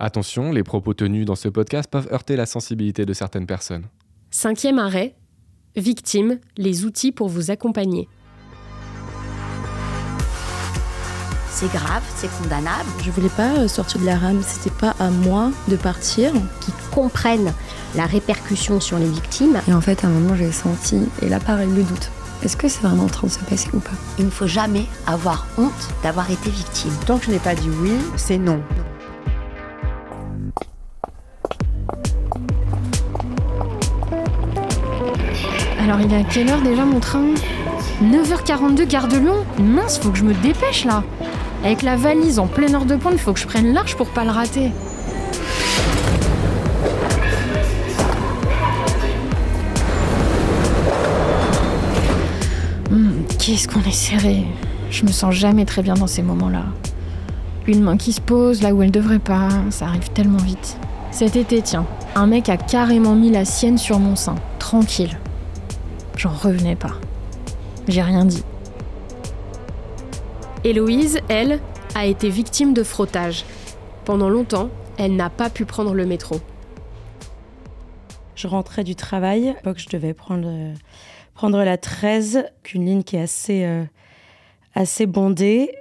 Attention, les propos tenus dans ce podcast peuvent heurter la sensibilité de certaines personnes. 5e arrêt, victime, les outils pour vous accompagner. C'est grave, c'est condamnable. Je voulais pas sortir de la rame, c'était pas à moi de partir. Qui comprennent la répercussion sur les victimes. Et en fait, à un moment, j'ai senti, et là, pareil, le doute. Est-ce que c'est vraiment en train de se passer ou pas ? Il ne faut jamais avoir honte d'avoir été victime. Tant que je n'ai pas dit oui, c'est non. Alors il est à quelle heure déjà mon train ? 9h42 gare de Lyon ? Mince, faut que je me dépêche là. Avec la valise en pleine heure de pointe, faut que je prenne large pour pas le rater. Qu'est-ce qu'on est serré. Je me sens jamais très bien dans ces moments-là. Une main qui se pose là où elle devrait pas, ça arrive tellement vite. Cet été, tiens, un mec a carrément mis la sienne sur mon sein, tranquille. J'en revenais pas. J'ai rien dit. Héloïse, elle, a été victime de frottage. Pendant longtemps, elle n'a pas pu prendre le métro. Je rentrais du travail. À l'époque, je devais prendre la 13, une ligne qui est assez bondée.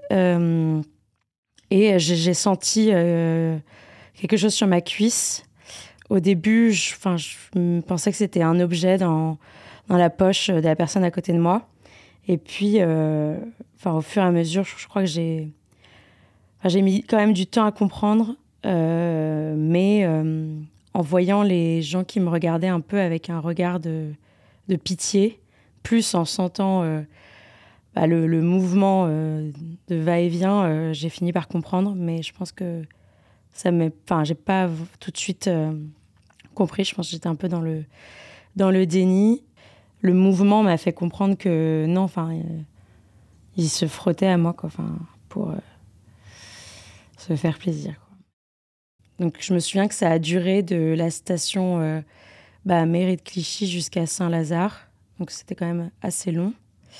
Et j'ai senti quelque chose sur ma cuisse. Au début, je pensais que c'était un objet dans la poche de la personne à côté de moi. Et puis, au fur et à mesure, je crois que j'ai mis quand même du temps à comprendre. Mais en voyant les gens qui me regardaient un peu avec un regard de pitié, plus en sentant le mouvement de va-et-vient, j'ai fini par comprendre. Mais je pense que j'ai pas tout de suite compris. Je pense que j'étais un peu dans le déni. Le mouvement m'a fait comprendre que non, il se frottait à moi, quoi, pour se faire plaisir, quoi. Donc je me souviens que ça a duré de la station mairie de Clichy jusqu'à Saint-Lazare. Donc c'était quand même assez long.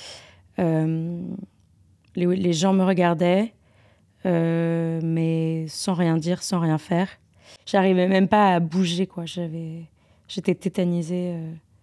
Les gens me regardaient, mais sans rien dire, sans rien faire. J'arrivais même pas à bouger, quoi. J'étais tétanisée.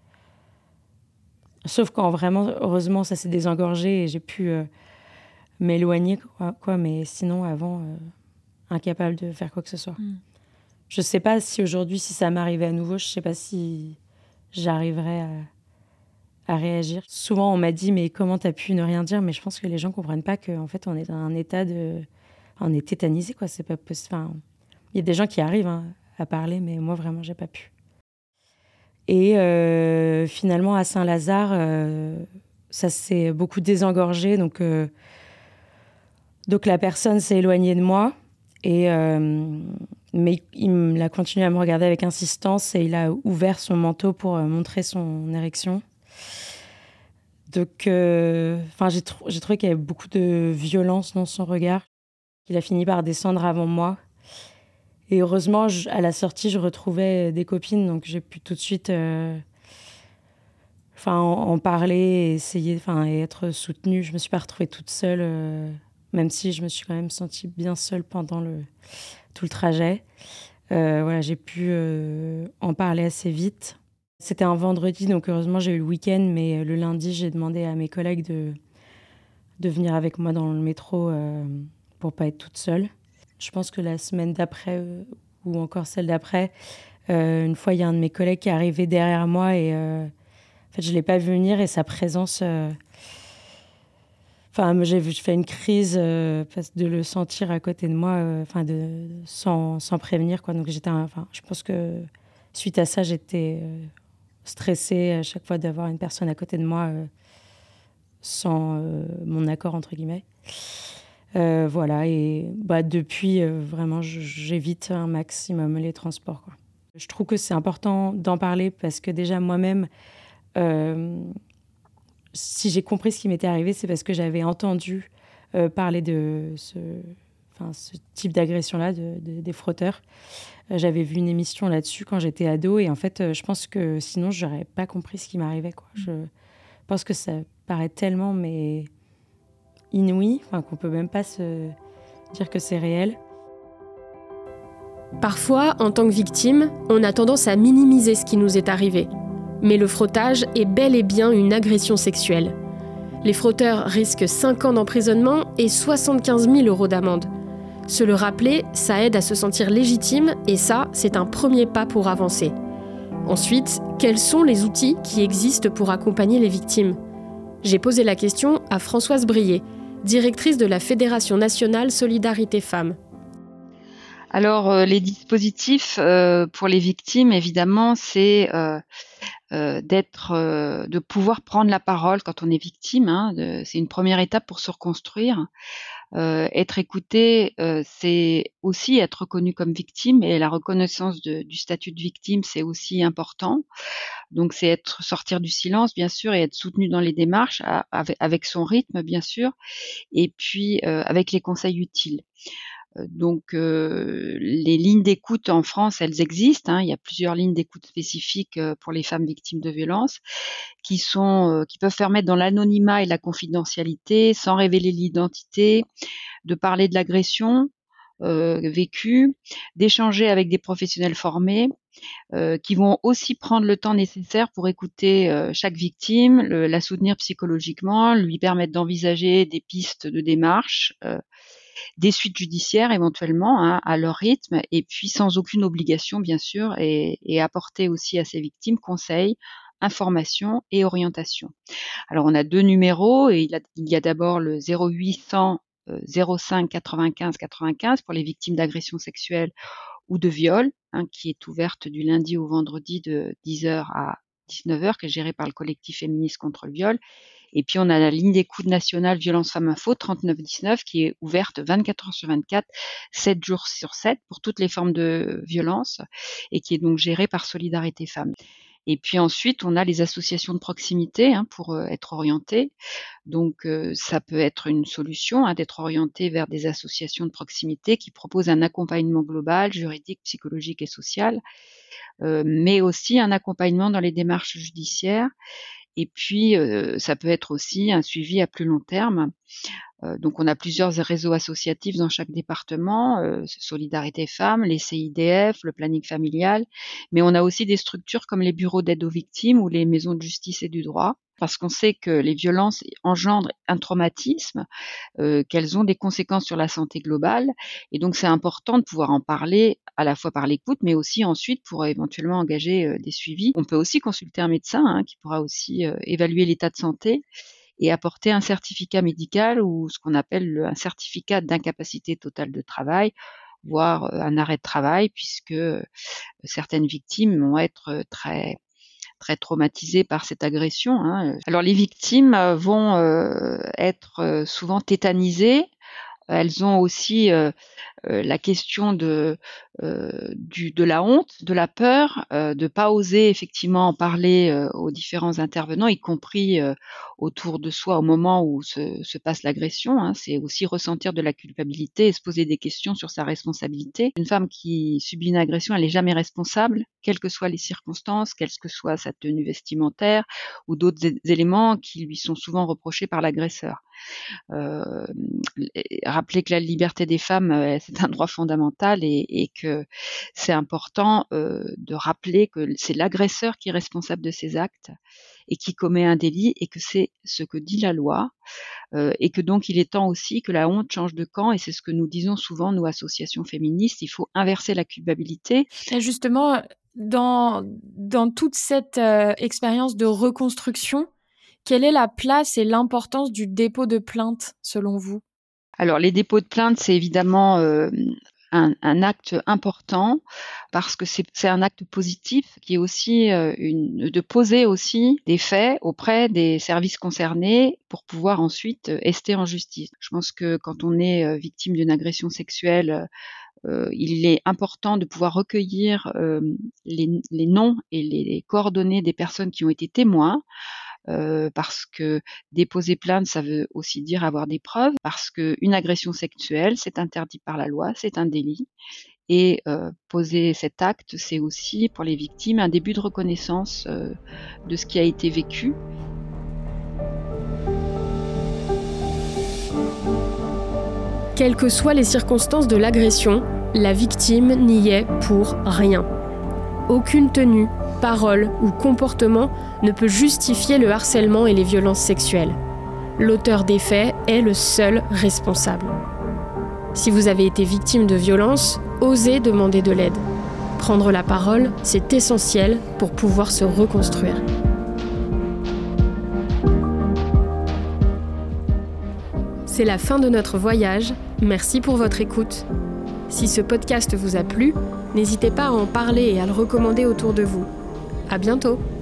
Sauf quand vraiment, heureusement, ça s'est désengorgé et j'ai pu m'éloigner, quoi. Mais sinon, avant, incapable de faire quoi que ce soit. Je sais pas si aujourd'hui, si ça m'arrivait à nouveau, je sais pas si j'arriverais à réagir. Souvent, on m'a dit, mais comment t'as pu ne rien dire ? Mais je pense que les gens comprennent pas qu'en fait, on est dans un état on est tétanisé, quoi. C'est pas possible. Il y a des gens qui arrivent à parler, mais moi, vraiment, j'ai pas pu. Et finalement, à Saint-Lazare, ça s'est beaucoup désengorgé. Donc la personne s'est éloignée de moi. Mais il a continué à me regarder avec insistance et il a ouvert son manteau pour montrer son érection. Donc, j'ai trouvé qu'il y avait beaucoup de violence dans son regard. Il a fini par descendre avant moi. Et heureusement, à la sortie, je retrouvais des copines, donc j'ai pu tout de suite en parler, essayer, et être soutenue. Je me suis pas retrouvée toute seule, même si je me suis quand même sentie bien seule pendant tout le trajet. J'ai pu en parler assez vite. C'était un vendredi, donc heureusement, j'ai eu le week-end, mais le lundi, j'ai demandé à mes collègues de venir avec moi dans le métro pour pas être toute seule. Je pense que la semaine d'après, ou encore celle d'après, une fois, il y a un de mes collègues qui est arrivé derrière moi et je ne l'ai pas vu venir et sa présence... j'ai fait une crise de le sentir à côté de moi, sans prévenir, quoi. Donc je pense que suite à ça, j'étais stressée à chaque fois d'avoir une personne à côté de moi sans mon accord, entre guillemets. Et depuis, vraiment, j'évite un maximum les transports, quoi. Je trouve que c'est important d'en parler parce que déjà, moi-même, si j'ai compris ce qui m'était arrivé, c'est parce que j'avais entendu parler de ce type d'agression-là, des frotteurs. J'avais vu une émission là-dessus quand j'étais ado et en fait, je pense que sinon, je n'aurais pas compris ce qui m'arrivait, quoi. Je pense que ça paraît tellement, mais... inouï, qu'on peut même pas se dire que c'est réel. Parfois, en tant que victime, on a tendance à minimiser ce qui nous est arrivé. Mais le frottage est bel et bien une agression sexuelle. Les frotteurs risquent 5 ans d'emprisonnement et 75 000 € d'amende. Se le rappeler, ça aide à se sentir légitime et ça, c'est un premier pas pour avancer. Ensuite, quels sont les outils qui existent pour accompagner les victimes ? J'ai posé la question à Françoise Brier, directrice de la Fédération nationale Solidarité Femmes. Alors, les dispositifs pour les victimes, évidemment, c'est de pouvoir prendre la parole quand on est victime. C'est une première étape pour se reconstruire. Être écouté, c'est aussi être reconnu comme victime, et la reconnaissance du statut de victime, c'est aussi important. Donc, c'est sortir du silence, bien sûr, et être soutenu dans les démarches, avec son rythme, bien sûr, et puis avec les conseils utiles. Donc, les lignes d'écoute en France, elles existent. Il y a plusieurs lignes d'écoute spécifiques pour les femmes victimes de violences qui peuvent permettre dans l'anonymat et la confidentialité, sans révéler l'identité, de parler de l'agression vécue, d'échanger avec des professionnels formés qui vont aussi prendre le temps nécessaire pour écouter chaque victime, la soutenir psychologiquement, lui permettre d'envisager des pistes de démarche, des suites judiciaires éventuellement à leur rythme, et puis sans aucune obligation bien sûr, et apporter aussi à ces victimes conseils, informations et orientation. Alors on a 2 numéros, et il y a d'abord le 0800 05 95 95 pour les victimes d'agressions sexuelles ou de viol, qui est ouverte du lundi au vendredi de 10h à 19h, qui est gérée par le collectif féministe contre le viol. Et puis on a la ligne d'écoute nationale Violence Femmes Info 3919 qui est ouverte 24h sur 24, 7 jours sur 7 pour toutes les formes de violence, et qui est donc gérée par Solidarité Femmes. Et puis ensuite, on a les associations de proximité pour être orienté. Donc ça peut être une solution d'être orienté vers des associations de proximité qui proposent un accompagnement global, juridique, psychologique et social, mais aussi un accompagnement dans les démarches judiciaires. Et puis, ça peut être aussi un suivi à plus long terme. Donc, on a plusieurs réseaux associatifs dans chaque département, Solidarité Femmes, les CIDF, le planning familial, mais on a aussi des structures comme les bureaux d'aide aux victimes ou les maisons de justice et du droit, parce qu'on sait que les violences engendrent un traumatisme, qu'elles ont des conséquences sur la santé globale, et donc c'est important de pouvoir en parler à la fois par l'écoute, mais aussi ensuite pour éventuellement engager des suivis. On peut aussi consulter un médecin qui pourra aussi évaluer l'état de santé et apporter un certificat médical ou ce qu'on appelle un certificat d'incapacité totale de travail, voire un arrêt de travail, puisque certaines victimes vont être très très traumatisées par cette agression. Alors les victimes vont être souvent tétanisées. Elles ont aussi la question de la honte, de la peur, de pas oser effectivement en parler aux différents intervenants, y compris autour de soi au moment où se passe l'agression. C'est aussi ressentir de la culpabilité et se poser des questions sur sa responsabilité. Une femme qui subit une agression, elle n'est jamais responsable, quelles que soient les circonstances, quelle que soit sa tenue vestimentaire ou d'autres éléments qui lui sont souvent reprochés par l'agresseur. Rappeler que la liberté des femmes, c'est un droit fondamental, et que c'est important de rappeler que c'est l'agresseur qui est responsable de ses actes et qui commet un délit, et que c'est ce que dit la loi, et que donc il est temps aussi que la honte change de camp, et c'est ce que nous disons souvent, nous, associations féministes, il faut inverser la culpabilité. Et justement, dans toute cette expérience de reconstruction, quelle est la place et l'importance du dépôt de plainte, selon vous ? Alors, les dépôts de plainte, c'est évidemment un acte important, parce que c'est un acte positif qui est aussi de poser aussi des faits auprès des services concernés pour pouvoir ensuite ester en justice. Je pense que quand on est victime d'une agression sexuelle, il est important de pouvoir recueillir les noms et les coordonnées des personnes qui ont été témoins, parce que déposer plainte, ça veut aussi dire avoir des preuves, parce qu'une agression sexuelle, c'est interdit par la loi, c'est un délit. Et poser cet acte, c'est aussi pour les victimes un début de reconnaissance de ce qui a été vécu. Quelles que soient les circonstances de l'agression, la victime n'y est pour rien. Aucune tenue, parole ou comportement ne peut justifier le harcèlement et les violences sexuelles. L'auteur des faits est le seul responsable. Si vous avez été victime de violences, osez demander de l'aide. Prendre la parole, c'est essentiel pour pouvoir se reconstruire. C'est la fin de notre voyage. Merci pour votre écoute. Si ce podcast vous a plu, n'hésitez pas à en parler et à le recommander autour de vous. À bientôt!